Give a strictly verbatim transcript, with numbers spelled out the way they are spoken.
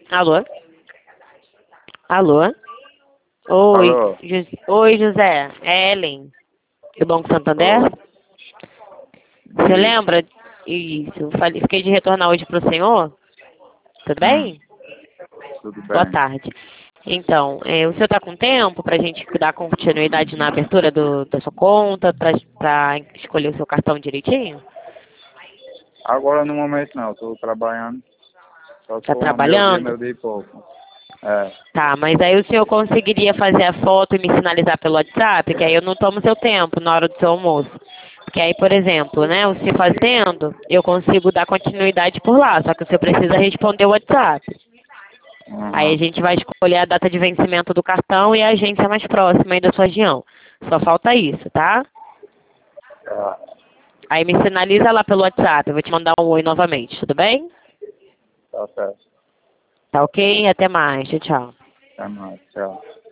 Alô? Alô? Oi, Alô? José. Oi, José. É Ellen, do Banco Santander? Oi. Você Isso. lembra? Isso. Falei- Fiquei de retornar hoje pro senhor. Tudo Hum, bem? tudo Boa bem. tarde. Então, é, o senhor está com tempo para a gente dar continuidade na abertura do, da sua conta, para escolher o seu cartão direitinho? Agora no momento não, estou trabalhando. Só Está sou uma meio dia, trabalhando? meio dia e pouco. É. Tá, mas aí o senhor conseguiria fazer a foto e me sinalizar pelo WhatsApp, que aí eu não tomo seu tempo na hora do seu almoço. Porque aí, por exemplo, né, o senhor fazendo, eu consigo dar continuidade por lá, só que o senhor precisa responder o WhatsApp. Aí a Uhum. gente vai escolher a data de vencimento do cartão e a agência mais próxima aí da sua região. Só falta isso, tá? Tá, Aí me sinaliza lá pelo WhatsApp, eu vou te mandar um oi novamente, tudo bem? tá certo. Tá ok? Até mais, tchau, tchau. Até mais. Tchau.